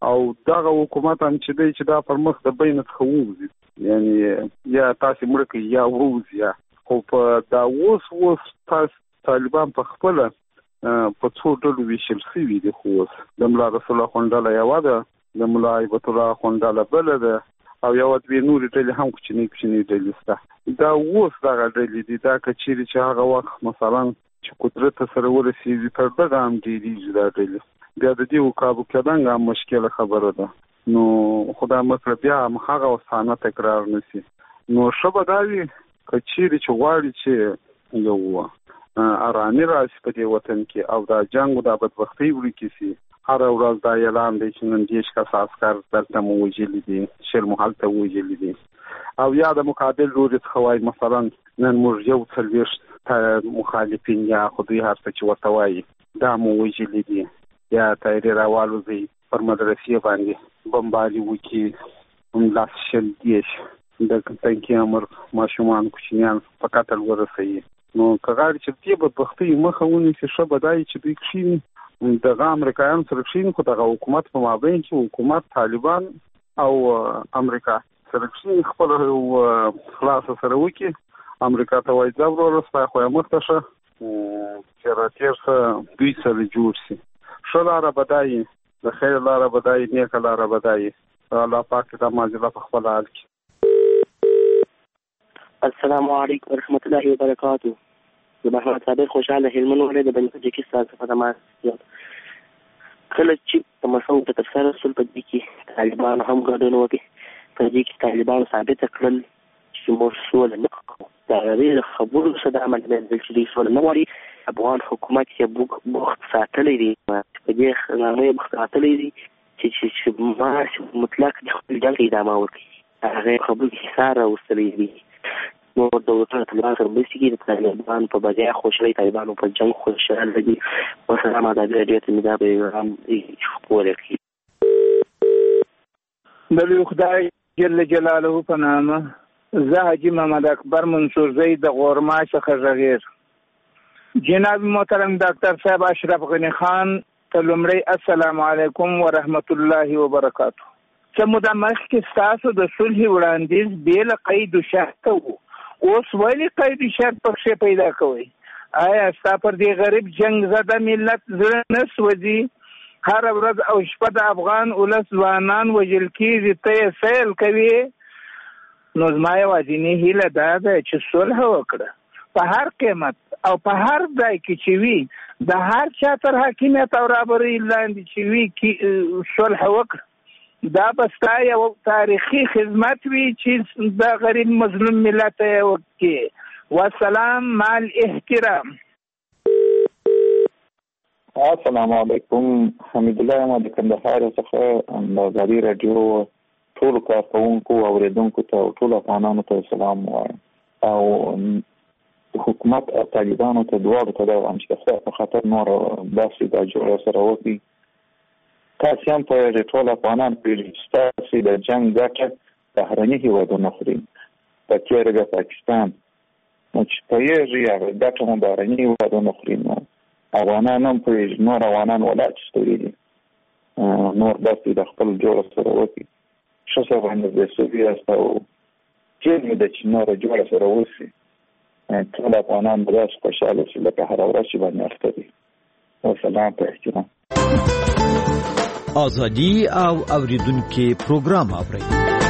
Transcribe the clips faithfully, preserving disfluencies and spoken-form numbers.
او دغه حکومت هم چې دی چې دا پر مخ د بین څخه ووځي، یعنی یا تاسې مړه کوي یا ووځي یا. خو په دا اوس اوس تاسو طالبان په خپله په څو ډلو ویشل شوي دي. خو اوس د ملا رسول الله خونډله یوه ده، د ملا هیبت الله خونډله بله ده، او یوه دوې نورې ډلې هم کوچنۍ کوچنۍ ډلې شته. دا اوس دغه ډلې دي. دا که چیرې چې هغه وخت مثلا چې قدرت سره ورسېږي تر دغه هم ډېرېږي دا ډلې، بیا د دې کابو کېدنګ هم مشکله خبره ده. نو خدای مکړه بیا هم هغه وسانه تکرار نه شي. نو ښه به دا وي که چیرې چې غواړي چې یو ارامي راشي په دې وطن کې او دا جنګ او دا بدبختۍ ورکې شي. هره ورځ دا اعلان دی چې نن دېرش کسه عسکر دلته مو وژلي دي، شل مو هلته وژلي دي. او یا د مقابل لوري څخه وایي مثلا نن موږ یو څلوېښت مخالفین یا خو دوی هر څه چې ورته وایي دا مو وژلي دي، یا تایرې راوالوځئ پر مدرسې باندې بمباري وکړي، لاس شل دېرش د تنکي امر ماشومان کوچنیان په قتل ورسوي. نو که غواړي چې دې بدبختۍ مخه ونیسي، ښه به دا وي چې دوی کښېني، دغه امریکایانو سره کښېني، خو دغه حکومت په مابین کې حکومت طالبان او امریکا سره کښېني، خپله خلاصه سره وکړي. امریکا ته وایي ځه وروره ستا خو یې مخته شه، چې راتېر شه دوی سره جوړ شي. ښه لاره به دا وي، د خیر لاره به دا وي، نیکه لاره به دا وي. الله پاک دا معجزه په خپل حال کې. السلام علیکم ورحمت الله وبرکاتو. د محمد صابر خوشحاله هلمند ولایت د بني تاجکستان څخه د ماسیات. کله چې په مسعود ته ترسره شول په دې کې طالبان هم ګډون وکړي، په دې کې طالبان ثابت کړل چې موږ سوله نه کوو. د هغې د خبرو څخه دا عمل مېندل چې دوی سوله نه غواړي. افغان حکومت یې بوخت ساتلی دی، په دې نامه یې بوخت ساتلی دی چې ما مطلق د خپل جنګ ادامه وکړي. هغې خبرو کې حصار راوستلی دی. نور دولتونه طالبان سره مرستې کوي، د طالبان په بجای خوشحالۍ طالبانو په جنګ خوشحاله دي. وسلام ادبي راډیو ته مې دا پیغام خپور کړي. د لوی خدای جل جلاله په نامه، زه حاجي محمد اکبر منصورزی د غورما څخه غږېږم. جناب محترم ډاکټر صاحب اشرف غني خان ته لومړی السلام علیکم ورحمت الله وبرکاتو. څه موده مخکې ستاسو د صلح وړاندیز بې له قید و شرطه و، اوس ولې قید شرط پکښې پیدا کوئ؟ آیا ستا پر دې غریب جنګ زده ملت زړه نه سوځي؟ هره ورځ او شپه د افغان ولس ځوانان وژل کېږي، ته یې سیل کوې. نو زما یوازینۍ هیله دا ده چې صلح وکړه، په هر قیمت او په هر ځای کې چې وي، د هر چا تر حاکمیت او رهبرۍ لاندې چې وي صلح وکړه. دا به ستا یو تاریخي خدمت وي چې د غریب مظلوم ملت یې وکړي. والسلام مع الاحترام. السلام علیکم. حمید الله یم د کندهار څخه. د ازادي راډیو ټولو کارکوونکو او اورېدونکو ته او ټولو افغانانو ته سلام وایم، او حکومت او طالبانو ته دواړو ته دا وایم چې د خدای په خاطر نور داسې دا جوړه سره وکړي. تاسې هم پوهېږئ، ټول افغانان پوهېږي چې ستاسې د جنګ ګټه بهرني هېوادونه خوري، په تېره پاکستان. نو چې پوهېږي هغه ګټه مو بهرني هېوادونه خوري، نو افغانان هم پوهېږي، نور افغانان ولاړ ستوري دي، نور داسې د خپل جوړه سره وکړي. ښه څه باندې د صوفي یاست او ټیم مې ده چې نوره جوړه سره وشي، ټول افغانان به داسې خوشحاله شي لکه هره ورځ چې باندې اخته دي. وسلام په احترام. آزادی او اوریدونکو پروګرام اورئ.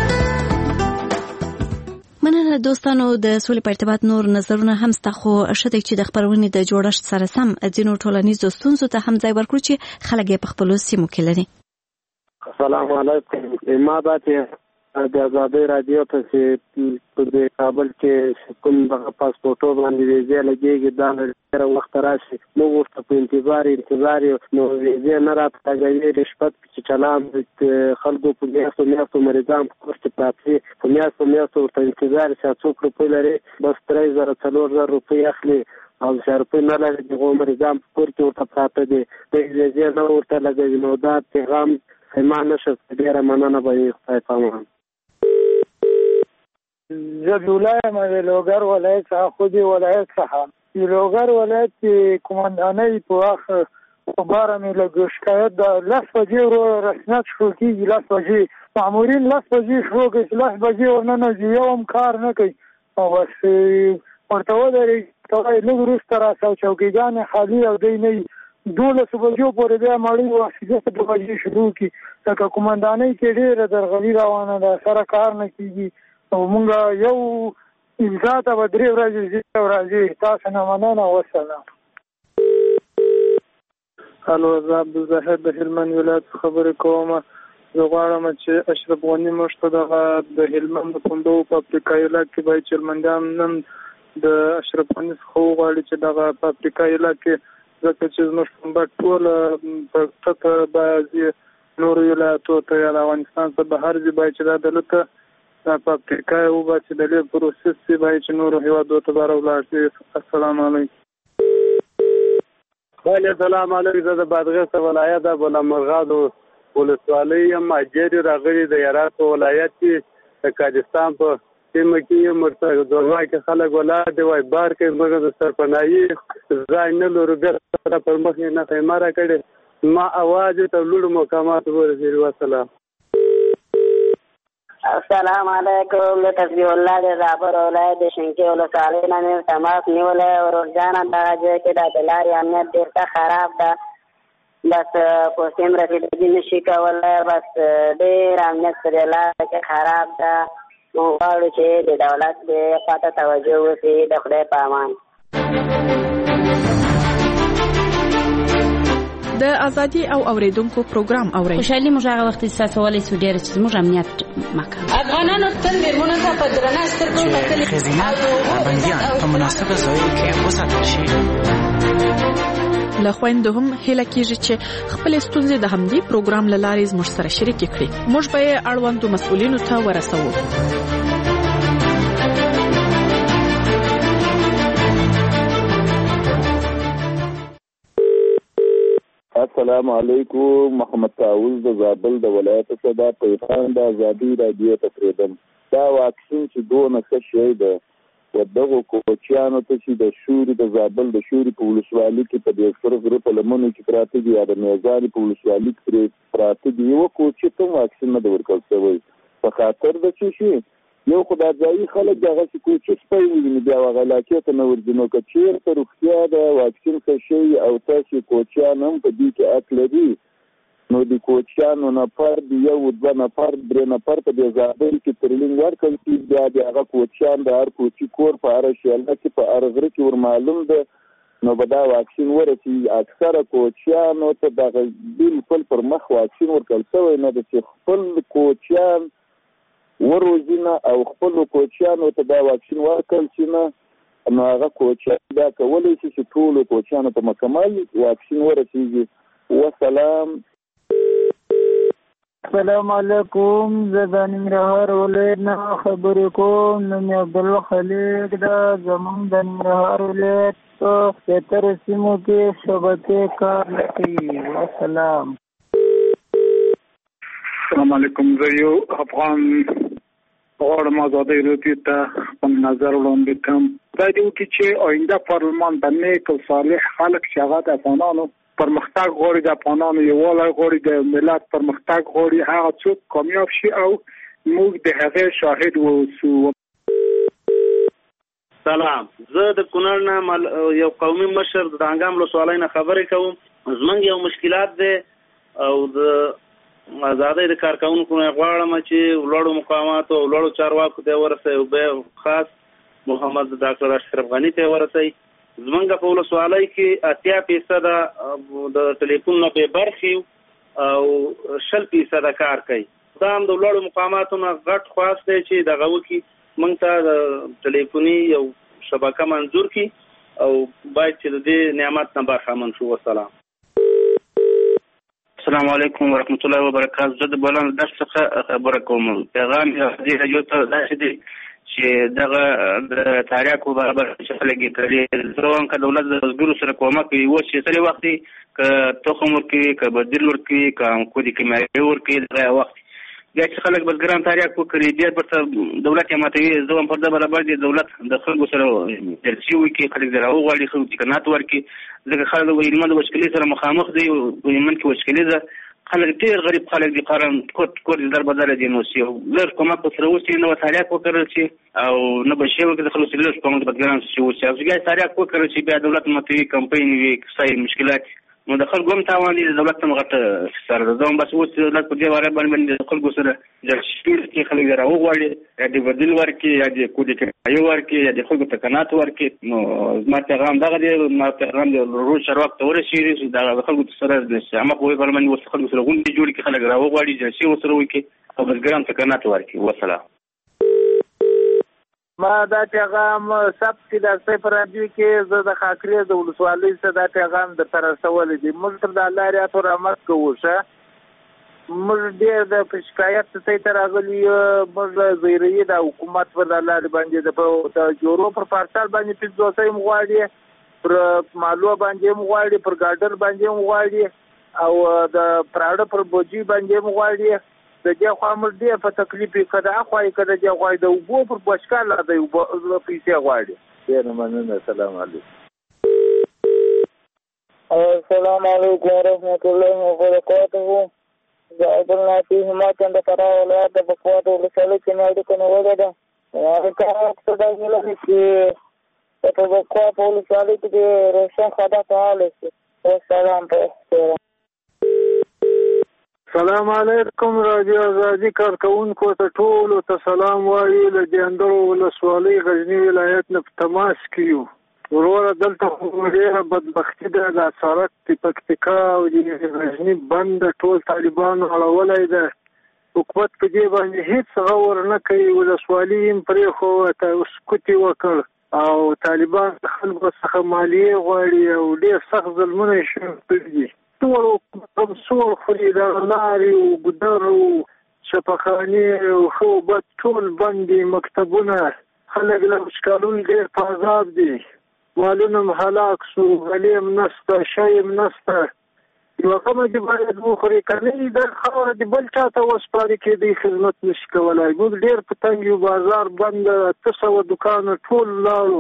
مننه دوستانو. د سولې په ارتباط نور نظرونه هم ستا، خو ښه دی چې د خپرونې د جوړښت سره سم ځینو ټولنیزو ستونزو ته هم ځای ورکړو چې خلک یې په خپلو سیمو کې لري. السلام علیکم. ما باندې د ازادۍ راډیو ته چې په کابل کې کوم دغه پاسپورټو باندې ویزې لګېږي، دا ډېره وخت راشي. موږ ورته په انتظار انتظار یو، نو ویزې نه راته لګوي. رشوت چې چلان خلکو په میاشتو میاشتو مریضان په کور کې پراته وي، په میاشتو میاشتو ورته انتظار چې څوک روپۍ لري، بس درې زره څلور زره روپۍ اخلي او چې روپۍ نه لري دغه مریضان په کور کې ورته پراته دي، د ویزې نه ورته لګوي. نو دا پیغام ما نشه. ډېره مننه به یې خدای پامان. زبیولا یم د لوګر ولایت څخه، خودي ولایت څخه. د لوګر ولایت کماندانۍ په وخت په باره مې لږ شکایت ده. لس بجې ورو رسمیت شروع کېږي، لس بجې مامورین لس بجې شروع کوي چې لس بجې ورننه ځي، یو هم کار نه کوي او بس ورته ودرېږي ته وایي لږ وروسته راسه او چوکیګانې خالي او دی نه وي. دولسو بجو پورې بیا مړۍ واخیسته دوه بجې شروع کړي لکه قومندانۍ کې ډېره درغلي روانه ده، سره کار نه کېږي او مونږ یو امضا ته به درې ورځې ځي او راځي. تاسو نه مننه، وسلام. الو، زه عبدالظاهر د هلمند ولایت خبرې کوم. زه غواړم چې اشرف غني موږ ته دغه د هلمند د پوندو په افریقایي علاقې کې باید چې هلمندیان نن د اشرف غني څخه وغواړي چې دغه په افریقایي علاقې ځکه چې زموږ پنبه ټوله په کښته باید نورو ولایتو ته یا د افغانستان څخه بهر ځي، باید چې دا دلته په افریقا یې وباسي، د لږ پروسس یې باید چې نورو هېوادو ته بهر ولاړ شي. السلام علیکم. وعلیکم السلام علیکم. زه د بادغیس ولایت د بلمرغادو ولسوالۍ یم. اجیر راغلي د هرات په ولایت کې د کاجستان په سیمه کې یم. ورته دوروا کې خلک ولاړ دي، وایي بار کوي، موږ د سرپناهي ځای نه لرو، بیا سره پر مخ یې نه خیمه راکړې. ما اواز یې تر لوړو مقاماتو ورسېږي. وسلام. السلام علیکم. د تصبیح الله د زابر ولایت د شنکۍ ولسوالۍ نه مې تماس نیولی. ورورجانه دغه ځای کې د لارې امنیت ډېر ښه خراب ده، بس پوستې هم رسېدګي نه شي کولی، بس ډېر امنیت په دې لاره کې خراب ده. موږ غواړو چې د دولت دې خواته توجه وشي. د خدای په امان. د ازادي او اوریدونکو پروګرام اوري. خوشحالي موږ هغه وخت احساس ولې سو ډېر چې موږ امنیت مکه افغانانو تل ډېرونه په درنه سترګو کتلې خزینه بنديان په مناسبه ځایو کې وساتل شي. له خويندو هم هله کېږي چې خپل ستونزې د همدې پروګرام له لارې زموږ سره شریک کړي. موږ به یې اړوندو مسؤلینو ته ورسوو. السلام علیکم. محمد تعوض د زابل د ولایت څخه د پیغام د ازادي رادیو تقریبا دا واکسین چې دونه ښه شی ده و دغه کوچیانو ته چې د شوري د زابل د شوري په ولسوالۍ کې په دې سره غره په لمنو کې پراته دي یا د میزان په ولسوالۍ کې پراته دي، یو کوچی ته واکسین نه ورکول شوی په خاطر د چې شي یو خدای ځای خلک دغه کوچی سپي ویني بیا وغلاکه ته نور دي. نو که چیرته روغتیا د واکسین څه شي او تاسو کوچیان هم په دې کې حق لري، نو د کوچیانو نه پر دی یو دوه نفر درې نفر په دې ځای کې ترلینګ ورکړي چې بیا د هغه کوچیان د هر کوچی کور په اړه شي چې په ارغره کې ور معلوم ده، نو به دا واکسین ورسي. اکثره کوچیانو ته د بالکل پر مخ واکسین ورکول شوی نه ده چې خپل کوچیان وروزینه او خپل کوچیانو ته دا واکسین ورکول شي نه، نو هغه کوچیان دا کولی شي چې ټول کوچیانو ته مکمل واکسین ورسیږي. وسلام. السلام علیکم. زه د ننګرهار ولایت نه خبرې کوم. نوم یې عبدالله خلیق ده. زموږ د ننګرهار ولایت په زیاتره سیمو کې شبکې کار نه کوي. وسلام. السلام علیکم. زه یو افغان غواړم ازادۍ راډیو ته خپل نظر وړاندې کړم. دا دی چې آینده پارلمان د نیک او صالح خلک چې هغه د افغانانو پرمختګ غواړي، د افغانانو یووالی غواړي، د ملت پرمختګ غواړي، هغه څوک کامیاب شي او موږ د هغې شاهد واوسو. سلام. زه د کونړ نه یو قومي مشر د انګام ولسوالۍ نه خبرې کوم. زمونږ یو مشکلات دی او د آزادۍ د کارکونکو نه غواړم چې ولاړو مقامات او ولاړو چارواکو ته ورسوي او به خاص محمد ډاکټر اشرف غني ته ورسوي. زمونږ په ولسوالۍ کې اتیا فیصد د ټلیفون نه به برخې او شل فیصد کار کوي. دا هم د ولاړو مقاماتو نه غټ خواست دی چې دغه وکړي موږ ته د ټلیفوني یو شبکه منظور کړي او باید چې د دې نعمت نه برخمن شو. وسلام. السلام علیکم ورحمۃ اللہ وبرکاتہ. زه د بولان درس څخه خبره کوم. پیغام یې راځي ته داسې دی چې دغه د تاریخو برابر شفلګي کړي زروان کا دولت د ګورو سره کومک کوي و چې سره وخت ک تخم ورکی ک بدیل ورکی ک کو دي کیمیاوي ورکی دغه وخت بیا چې خلک بزګران تاریخ وکړي بیا ورته دولت یې ماتوي زه هم پر ده برابر دی دولت د خلکو سره جلسې وکړي خلک دې راوغواړي خلکو امکانات ورکړي ځکه خلک د هلمند د وچکلۍ سره مخامخ دی په هلمند کې وچکلي ده خلک ډېر غریب خلک دي قارن کور کور دې در بدله دي نو چې لږ کومک ورسره وشي نه به تاریخ وکړل شي او نه به شی وکړي د خلکو چې لږ کومک د بزګرانو چې وشي او بیا تاریخ وکړل شي بیا دولت ماتوي کمپاین وي کیسه مشکلات نو د خلکو هم تاوان دي د دولت هم غټه سره ده زه هم بس اوس دولت په دې باره باندې د خلکو سره جلسې کې خلک دې راوغواړي یا دې بدیل ورکړي یا دې کودي کرایه ورکړي یا دې خلکو ته قناعت ورکړي نو زما پیغام دغه دی زما پیغام د روز چارواکو ته ورسېږي چې د خلکو سره د عامه قوې پر باندې اوس خلکو سره غونډې جوړې کړي خلک راوغواړي جلسې ورسره وکړي او بزګرانو ته قناعت ورکړي وسلام ما دا پیغام ثبت کړي د صفر راډیو کې زه د خاکریز د ولسوالۍ څخه دا پیغام درته رسولی دی موږ تر د الله رعایت او رحمت کوو ښه موږ ډېر د شکایت ځای ته راغلي موږ زیري د حکومت پر د لارې باندې د جوړو پر پارسال باندې پنځوسۍ هم غواړي پر مالوه باندې هم غواړي پر ګاډر باندې هم غواړي او د پراړه پر بوجي باندې هم غواړي د دې خوا موږ ډېر په تکلیف یې که د هخوا یې که د دې خوا یې د اوبو پر بشکال د اوبو پیسې غواړي ډېر مننه السلام علیکم السلام علیکم ورحمت الله وبرکاته زه عبدالنافي هماچند د فراه ولایت د بکوات ولسوالۍ کې مې اړیکه نیولې ده اړیکه مقصد دا ویلې چې په بکوات ولسوالۍ کې د روشن خدا فعال شي والسلام په سلام علیکم رادیو آزادي کارکونکو ته ټولو ته سلام وایي له جندرو ولسوالۍ غزني ولایت نه په تماس کې یو وروره دلته خو ډېره بدبختي ده دا سړک د پکتیکا او د غزني بند ټول طالبانو اړولی ده حکومت په دې باندې هېڅ غور نه کوي ولسوالي یې هم پرېښوه سکوت یې وکړ او طالبان د خلکو څخه مالیې غواړي او ډېر سخت ظلمونه یې شروع کړي دي ټول کمسور خوري د لارې او ګودر او شفاخانې او ښه او بد ټول بند دي مکتبونه خلک له وچکالۍ ډېر په عذاب دي مالونه هم هلاک سو غلې هم نشته شی هم نشته یوه کمه دې باید وخوري که نه دا خاوره دې بل چا ته وسپاري کېدی خدمت نشي کولی موږ ډېر په تنګ یو بازار بند اته سوه دوکانه ټول لاړو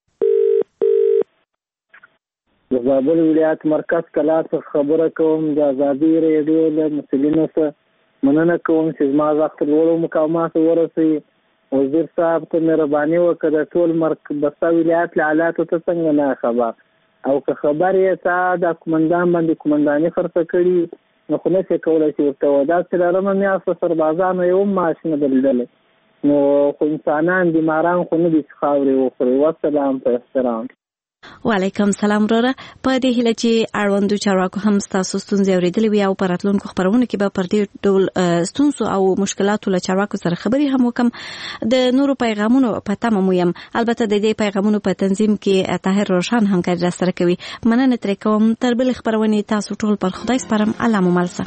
د زابل ولایت مرکز کلا څخه خبره کوم د ازادي ریډیو له مسؤلینو څخه مننه کوم چې زما غږ تر لوړو مقاماتو ورسوي وزیر صاحب ته مهرباني وکړه د ټول بسته ولایت له حالاتو ته څنګه نه خبر او که خبر یې تا د قومندان باندې قومنداني خرڅه کړي نو خو نشي کولی چې ورته داسې لرمه میاشت په سربازانو یې هم معاش نه درلودلی نو خو انسانان بیماران خو نه دي چې خاورې وخوري والسلام په احترام وعلیکم سلام وروره په دې هیله چې اړوندو چارواکو هم ستاسو ستونزې اورېدلې وي او په راتلونکو خپرونو کې به پر دې ډول ستونزو او مشکلاتو له چارواکو سره خبرې هم وکم د نورو پیغامونو په تمه مو یم البته د دې پیغامونو په تنظیم کې طاهر روشن همکاري راسره کوي مننه ترې کوم تر بلې خپرونې تاسو ټول پر خدای سپارم الله مو مل شه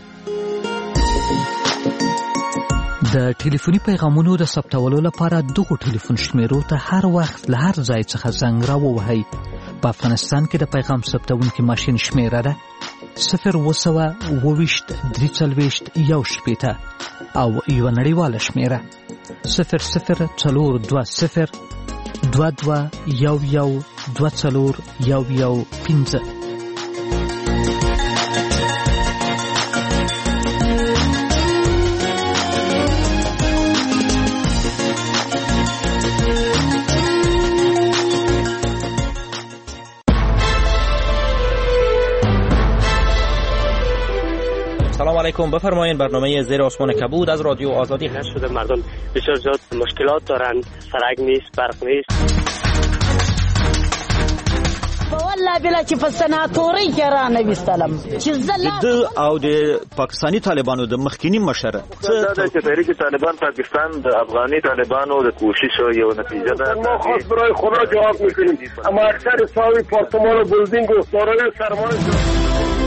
د ټلیفوني پیغامونو د ثبتولو لپاره دغه ټلیفون شمیرو ته هر وخت له هر ځای څخه زنګ راووهئ. په افغانستان کې د پیغام ثبتونکي ماشین شمیره ده صفر اووه سوه اووه ویشت درې څلوېښت یو شپېته او یوه نړیواله شمیره صفر صفر څلور دوه صفر دوه دوه یو یو دوه څلور یو یو پنځه. سلام علیکم، بفرمایید. برنامه زیر آسمان کبود از رادیو آزادی شده. مردم بسیار زیاد مشکلات دارند، سرک نیست، برق نیست. والله بلا چې په سناتوري کې را نویستلم چې زله د او د پاکستانی طالبانو د مخکینی مشره څه چې تحریک طالبان پاکستان د افغاني طالبانو د کوشش یو نتیجه ده. ما خاص برای خدا جواب میکنیم، اما اکثر ساوی پارتمان و بلدینگ و سارای سرمایه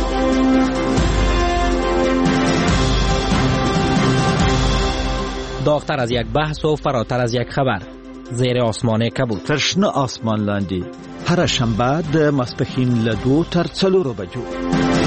داغتر از یک بحث و فراتر از یک خبر. زیر آسمان کبود. تر شنه آسمان لاندې هر شنبه د ماسپښین له دوو تر څلورو بجو.